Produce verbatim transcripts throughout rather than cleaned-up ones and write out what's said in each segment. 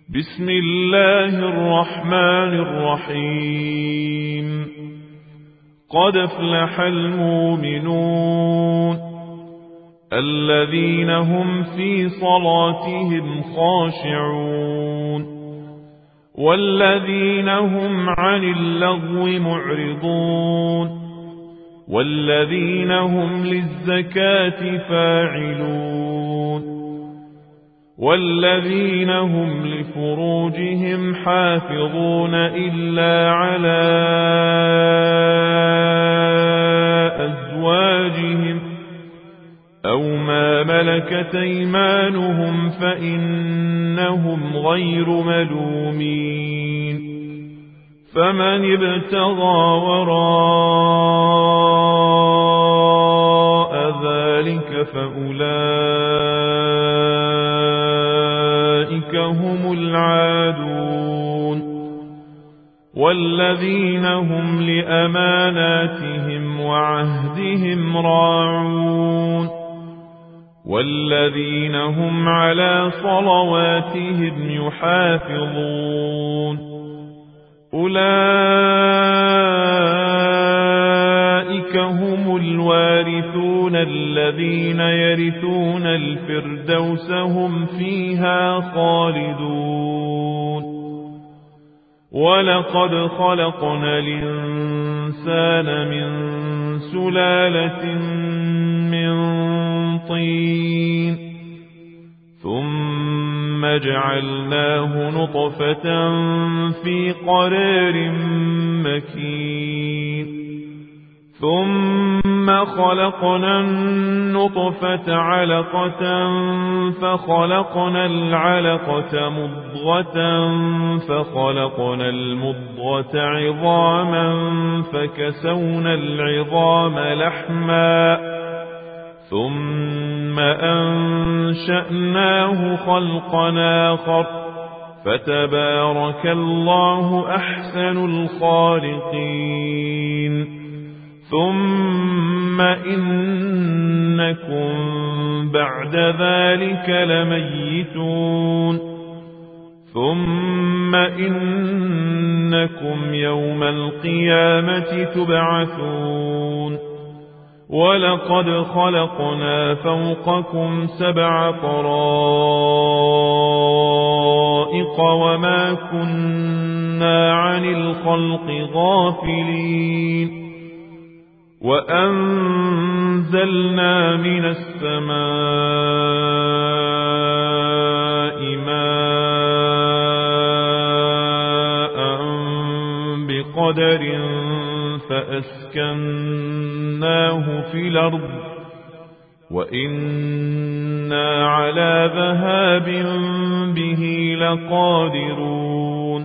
بسم الله الرحمن الرحيم. قد افلح المؤمنون الذين هم في صلاتهم خاشعون والذين هم عن اللغو معرضون والذين هم للزكاة فاعلون والذين هم لفروجهم حافظون إلا على أزواجهم أو ما ملكت أيمانهم فإنهم غير ملومين. فمن ابتغى وراء ذلك فأولئك هم العادون والذين هم لأماناتهم وعهدهم راعون والذين هم على صلواتهم يحافظون. أولئك هم الوارثون الذين يرثون الفردوس هم فيها خالدون. ولقد خلقنا الإنسان من سلالة من طين ثم جعلناه نطفة في قرار مكين ثم خلقنا النطفة علقة فخلقنا العلقة مضغة فخلقنا المضغة عظاما فكسونا العظام لحما ثم أنشأناه خلقا آخر فتبارك الله أحسن الخالقين. ثم إنكم بعد ذلك لميتون ثم إنكم يوم القيامة تبعثون. ولقد خلقنا فوقكم سبع طرائق وما كنا عن الخلق غافلين. وأنزلنا من السماء ماء بقدر فأسكناه في الأرض وإنا على ذهاب به لقادرون.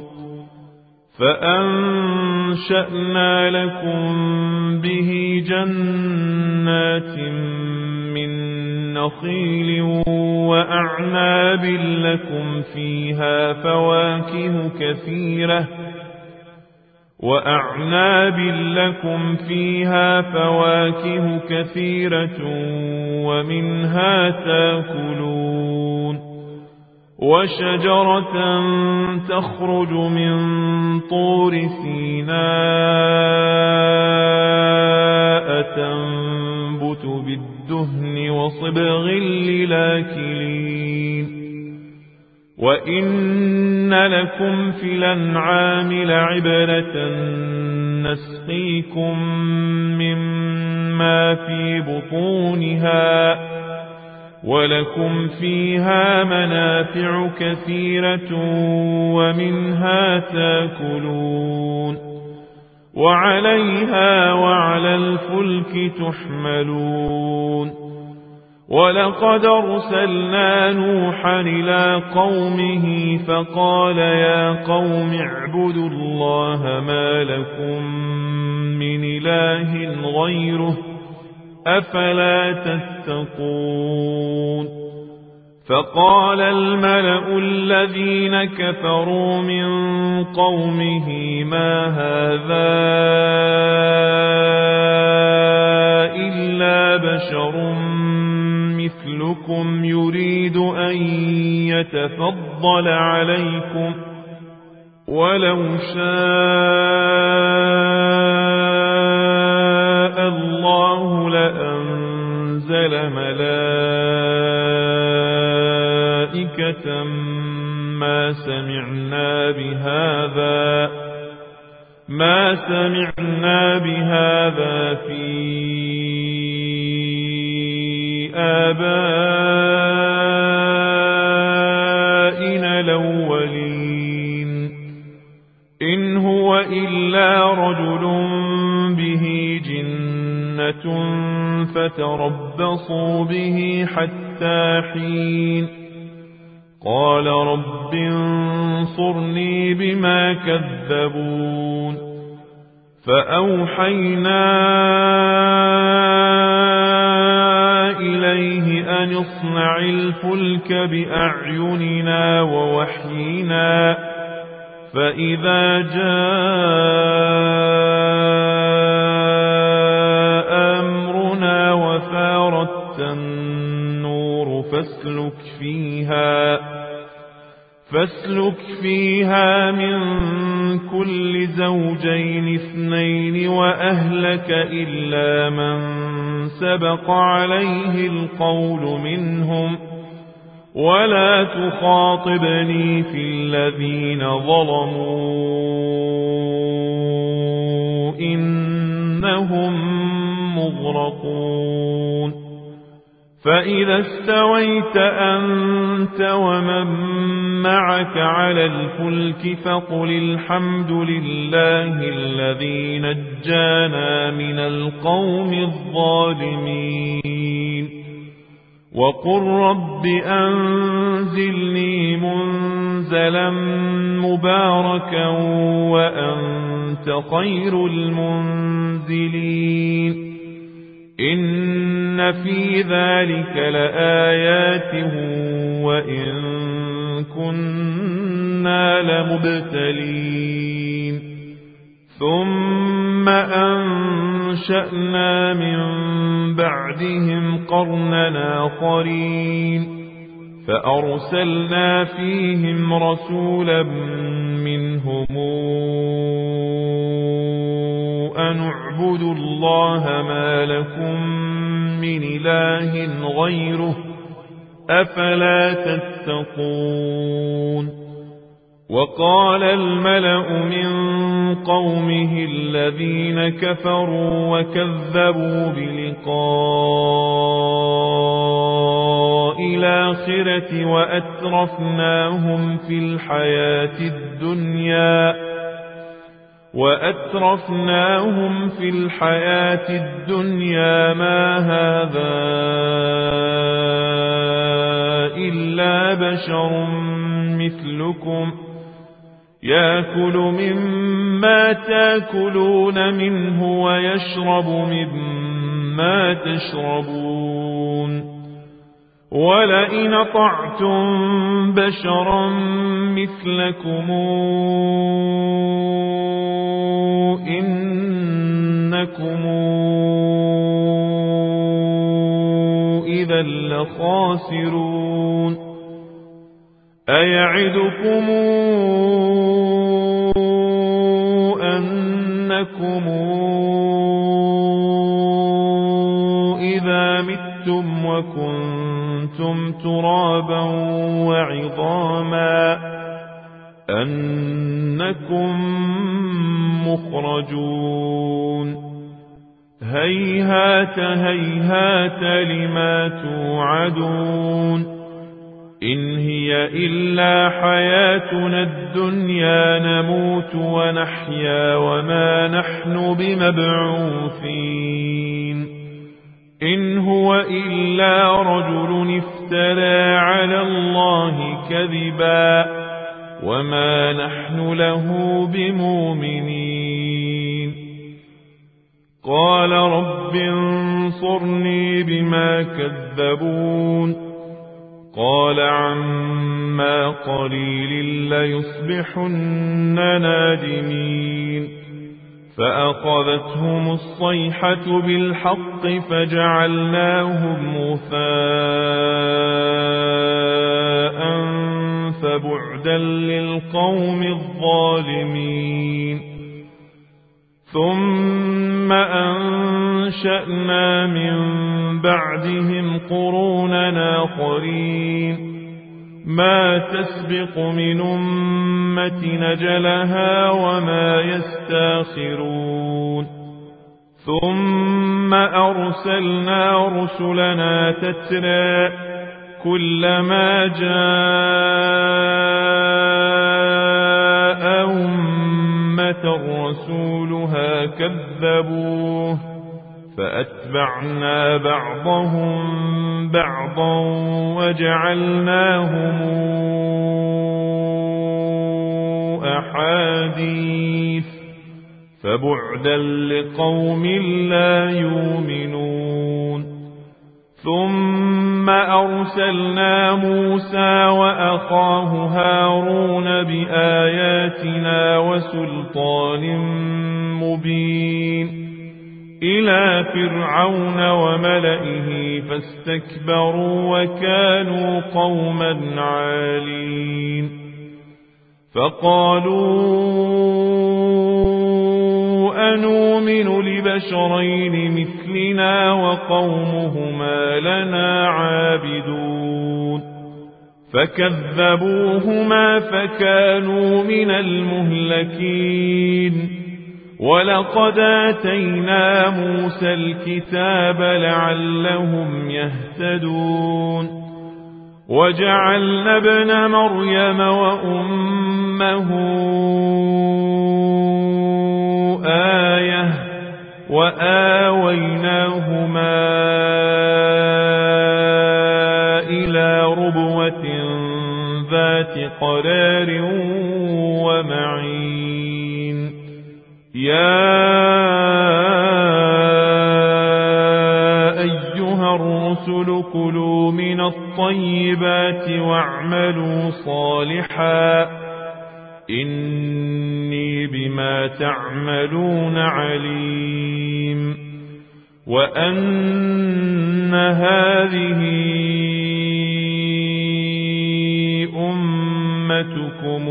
فأنشأنا لكم به جنات من نخيل وأعناب لكم فيها فواكه كثيرة وأعناب لكم فيها فواكه كثيرة ومنها تأكلون. وشجرة تخرج من طور سيناء تنبت بالدهن وصبغ للآكلين. وإن لكم في الأنعام لعبرة نسقيكم مما في بطونها ولكم فيها منافع كثيرة ومنها تأكلون وعليها وعلى الفلك تحملون. ولقد أرسلنا نوحا إلى قومه فقال يا قوم اعبدوا الله ما لكم من إله غيره أفلا تتقون. فقال الملأ الذين كفروا من قومه ما هذا إلا بشر مثلكم يريد أن يتفضل عليكم ولو شاء الله لأنزل ملائكة ما سمعنا بهذا ما سمعنا بهذا في آبائنا الأولين إن هو إلا رجل به جنة فتربصوا به حتى حين قال رب انصرني بما كذبون فأوحينا إليه أن اصنع الفلك بأعيننا ووحينا فإذا جاء أمرنا وفارت النور فاسلك فيها فاسلك فيها من كل زوجين اثنين وأهلك إلا من سبق عليه القول منهم ولا تخاطبني في الذين ظلموا إنهم مغرقون فإذا استويت أنت ومن معك على الفلك فقل الحمد لله الذي نجانا من القوم الظالمين وقل رب أنزلني منزلا مباركا وأنت خير المنزلين إن في ذلك لآيات وإن كنا لمبتلين ثم أنشأنا من بعدهم قرننا آخرين فأرسلنا فيهم رسولا منهم أن اعبدوا الله ما لكم من إله غيره أفلا تتقون وقال الملأ من قومه الذين كفروا وكذبوا بلقاء الآخرة وأترفناهم في الحياة الدنيا وأترفناهم في الحياة الدنيا ما هذا إلا بشر مثلكم يأكل مما تأكلون منه ويشرب مما تشربون ولئن أطعتم بشرا مثلكم إنكم إذا لخاسرون أيعدكم أنكم إذا متم وكنتم ترابا وعظاما أنكم مخرجون هيهات هيهات لما توعدون إن هي إلا حياتنا الدنيا نموت ونحيا وما نحن بمبعوثين إن هو إلا رجل افترى على الله كذبا وما نحن له بمؤمنين قال رب انصرني بما كذبون قال عما قليل ليصبحن نادمين فأخذتهم الصيحة بالحق فجعلناهم غثاء فبعدا للقوم الظالمين ثم أنشأنا من بعدهم قرونا آخرين ما تسبق من أمة نجلها وما يستاخرون ثم أرسلنا رسلنا تترى كلما جاء أمة رسولها كذبوه فأتبعنا بعضهم بعضا وجعلناهم أحاديث فبعدا لقوم لا يؤمنون ثم أرسلنا موسى وأخاه هارون بآياتنا وسلطان مبين إلى فرعون وملئه فاستكبروا وكانوا قوما عالين فقالوا أنؤمن لبشرين مثلنا وقومهما لنا عابدون فكذبوهما فكانوا من المهلكين ولقد آتينا موسى الكتاب لعلهم يهتدون وجعلنا ابن مريم وأمه آية وآويناهما إلى ربوة ذات قرار ومعين يا أيها الرسل كلوا من الطيبات واعملوا صالحا إني بما تعملون عليم وأن هذه أمتكم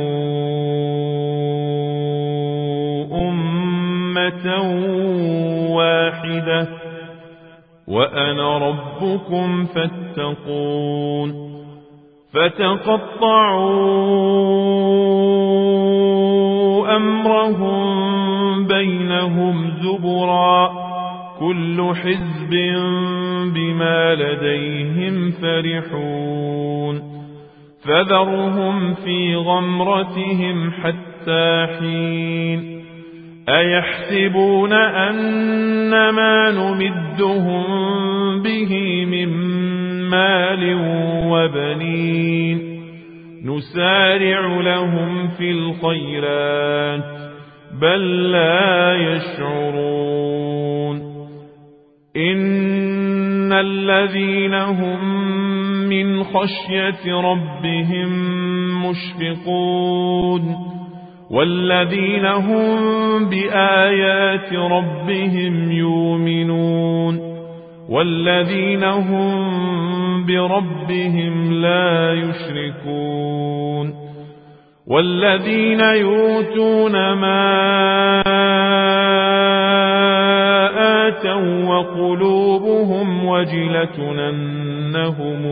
أمة واحدة وأنا ربكم فاتقون فتقطعوا أمرهم بينهم زبرا كل حزب بما لديهم فرحون فذرهم في غمرتهم حتى حين أيحسبون أنما نمدهم به من مال وبنين نسارع لهم في الخيرات بل لا يشعرون إن الذين هم من خشية ربهم مشفقون والذين هم بآيات ربهم يؤمنون والذين هم بربهم لا يشركون والذين يؤتون ما آتوا وقلوبهم وجلة أنهم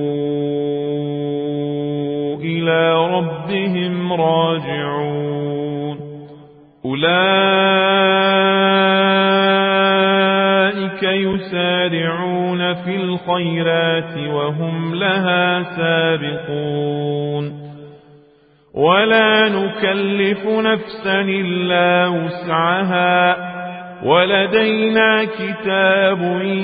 إلى ربهم راجعون أولئك يسارعون في الخيرات وهم لها سابقون ولا نكلف نفسا إلا وسعها ولدينا كتاب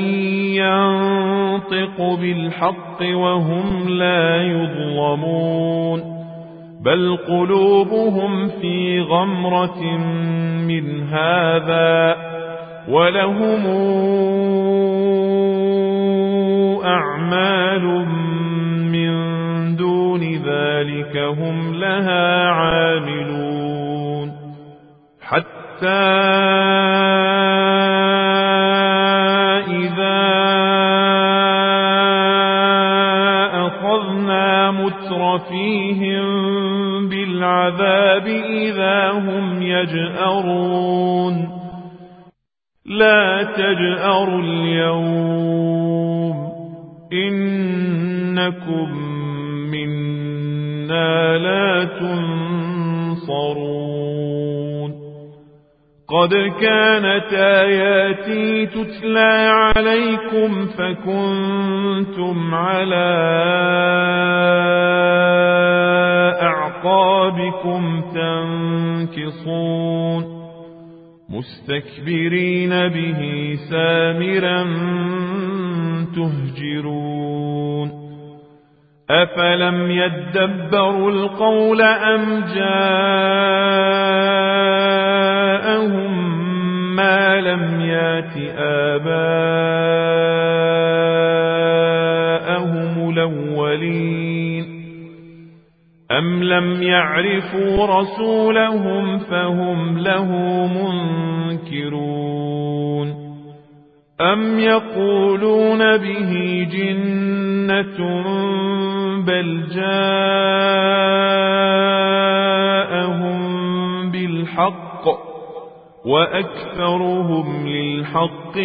ينطق بالحق وهم لا يظلمون بل قلوبهم في غمرة من هذا ولهم أعمال من دون ذلك هم لها عاملون حتى إذا أخذنا مترفيهم بالعذاب إذا هم يجأرون لا تجأروا اليوم إنكم منا لا تنصرون قد كانت آياتي تتلى عليكم فكنتم على أعقابكم تنكصون مستكبرين به سامرا تهجرون أفلم يدبروا القول أم جاءهم ما لم يات آباءهم الأولين أم لم يعرفوا رسولهم فهم له منكرون أم يقولون به جنة بل جاءهم بالحق وأكثرهم للحق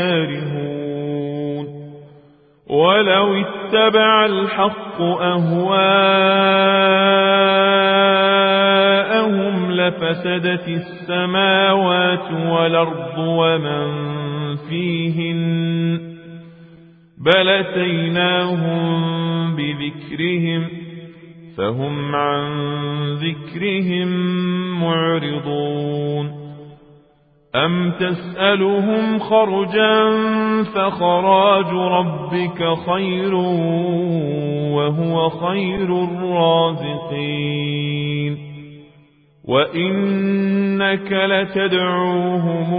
كارهون ولو اتبع الحق أهواءهم لفسدت السماوات والأرض ومن فيهن بل أتيناهم بذكرهم فهم عن ذكرهم معرضون أم تسألهم خرجا فخراج ربك خير وهو خير الرازقين وإنك لتدعوهم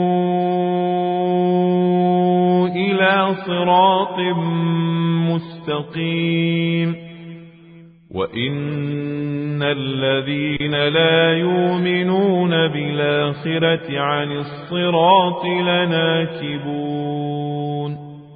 إلى صراط مستقيم وإن الذين لا يؤمنون بالآخرة عن الصراط لناكبون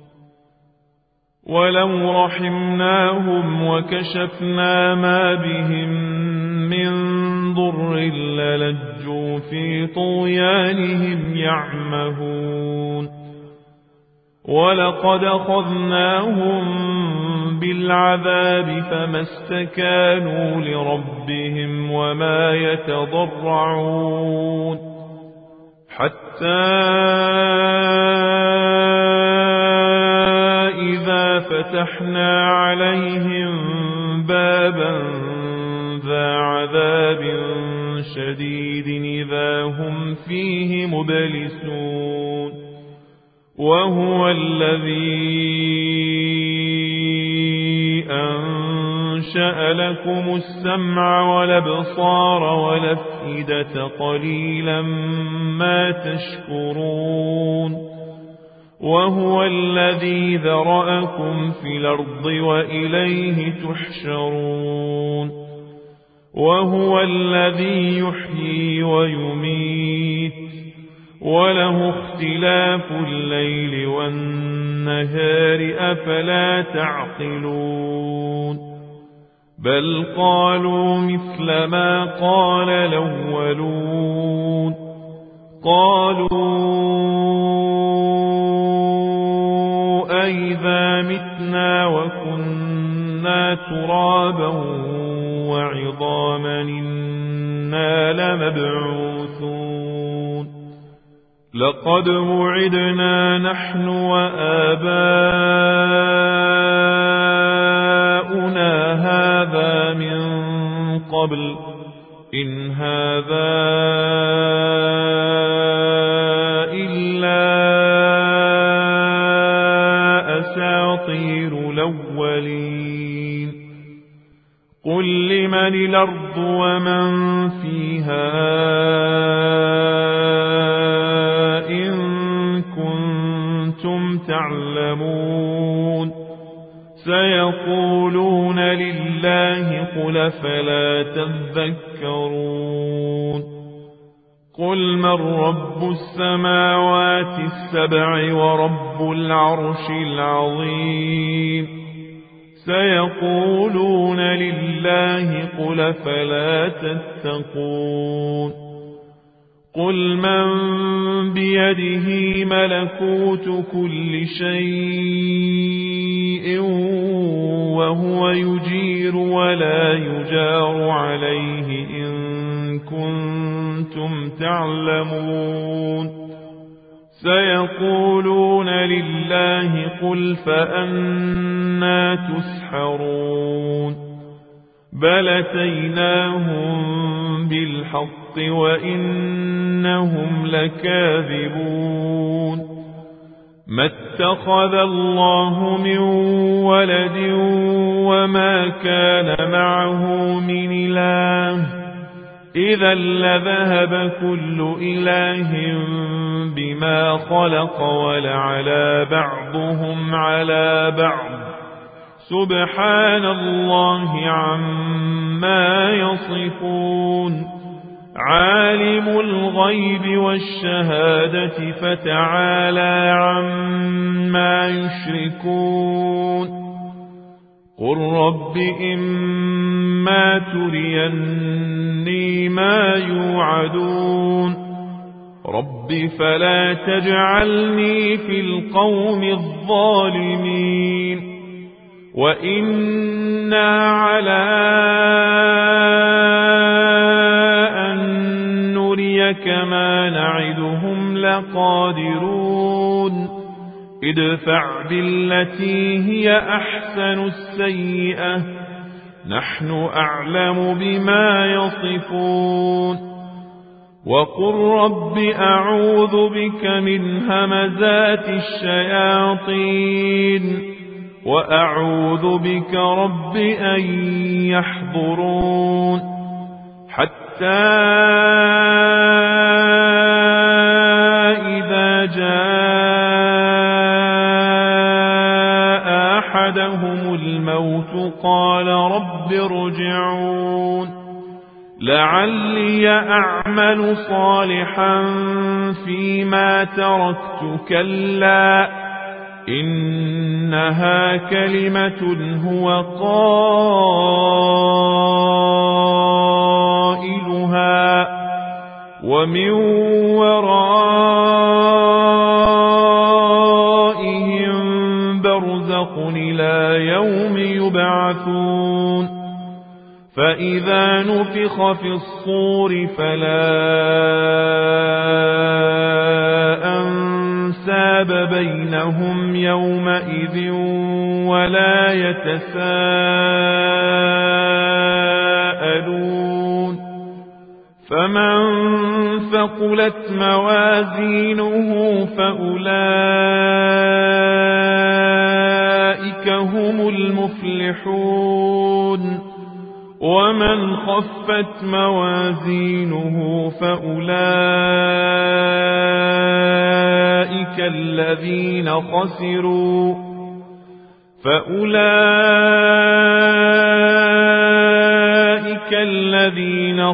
ولو رحمناهم وكشفنا ما بهم من ضر للجوا في طغيانهم يعمهون ولقد أخذناهم بالعذاب فما استكانوا لربهم وما يتضرعون حتى إذا فتحنا عليهم بابا ذا عذاب شديد إذا هم فيه مبلسون وهو الذي أنشأ لكم السمع والأبصار والأفئدة قليلا ما تشكرون وهو الذي ذرأكم في الأرض وإليه تحشرون وهو الذي يحيي ويميت وله اختلاف الليل والنهار أفلا تعقلون بل قالوا مثل ما قال الأولون قالوا أئذا متنا وكنا ترابا وعظاما إنا لمبعوثون لقد وعدنا نحن وآباؤنا هذا من قبل إن هذا إلا أساطير الأولين قل لمن الأرض ومن فيها إن كنتم تعلمون سيقولون لله قل فلا تذكرون قل من رب السماوات السبع ورب العرش العظيم سيقولون لله قل فلا تتقون قل من بيده ملكوت كل شيء وهو يجير ولا يجار عليه إن كنتم تعلمون سيقولون لله قل فأنى تسحرون بل أتيناهم بالحق وإنهم لكاذبون ما اتخذ الله من ولد وما كان معه من إله إذا لذهب كل إله بما خلق ولعلى بعضهم على بعض سبحان الله عما يصفون عالم الغيب والشهادة فتعالى عما يشركون قل رب إما تريني ما يوعدون رب فلا تجعلني في القوم الظالمين وإنا على أن نريك ما نعدهم لقادرون ادفع بالتي هي أحسن السيئة نحن أعلم بما يصفون وقل رب أعوذ بك من همزات الشياطين وأعوذ بك رب أن يحضرون حتى إذا جاء أحدهم الموت قال رب ارجعون لعلي أعمل صالحا فيما تركت كلا إنها كلمة هو قائلها ومن ورائهم برزخ إلى يوم يبعثون فإذا نفخ في الصور فلا أنساب بينهم يومئذ ولا يتساءلون فمن ثقلت موازينه فأولئك هم المفلحون ومن خفت موازينه فأولئك الذين خسروا فأولئك الذين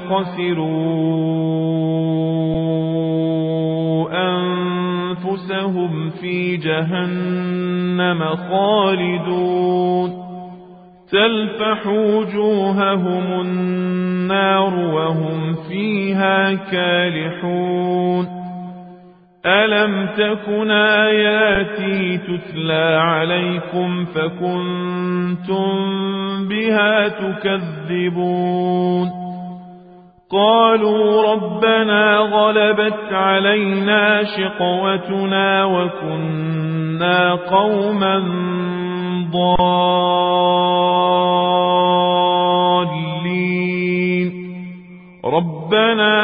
خسروا أنفسهم في جهنم خالدون تلفح وجوههم النار وهم فيها كالحون ألم تكن آياتي تتلى عليكم فكنتم بها تكذبون قالوا ربنا غلبت علينا شقوتنا وكنا قوما ضالين ربنا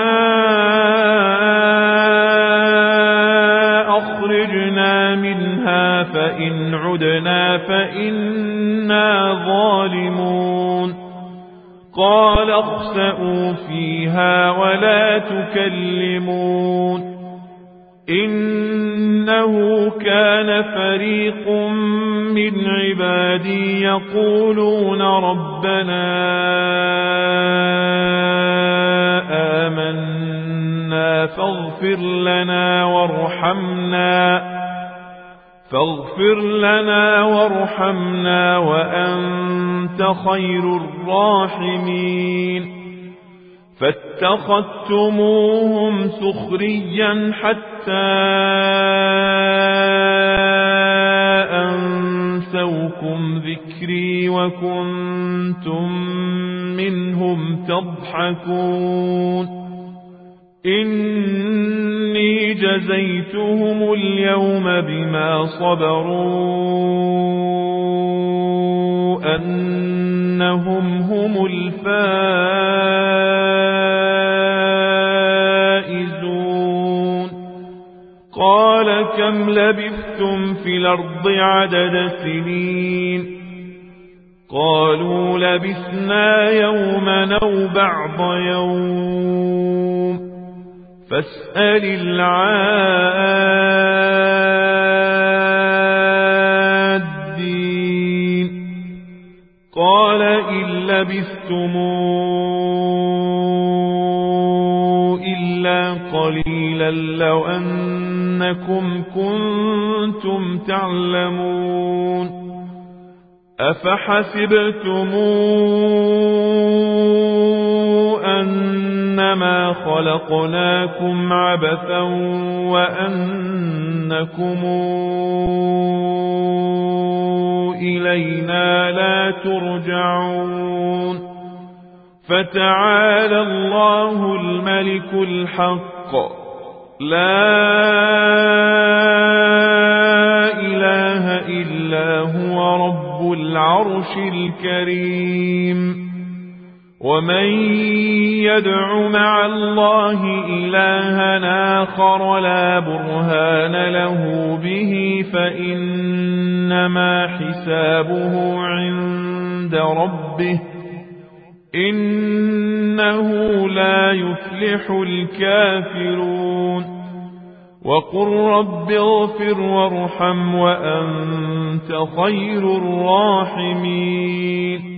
أخرجنا منها فإن عدنا فإنا ظالمون قال اخسئوا فيها ولا تكلمون إنه كان فريق من عبادي يقولون ربنا آمنا فاغفر لنا وارحمنا فاغفر لنا وارحمنا وأنت خير الراحمين فاتخذتموهم سخريا حتى أنسوكم ذكري وكنتم منهم تضحكون إني جزيتهم اليوم بما صبروا أنهم هم الفائزون قال كم لبثتم في الأرض عدد سنين قالوا لبثنا يوما أو بعض يوم فاسأل العادين قال إن لبثتم إلا قليلا لو أنكم كنتم تعلمون أفحسبتم أنما خلقناكم عبثا وأنكم إلينا لا ترجعون فتعالى الله الملك الحق لا إله إلا هو رب العرش الكريم ومن يدع مع الله إلها آخر لا برهان له به فإنما حسابه عند ربه إنه لا يفلح الكافرون وقل رب اغفر وارحم وأنت خير الراحمين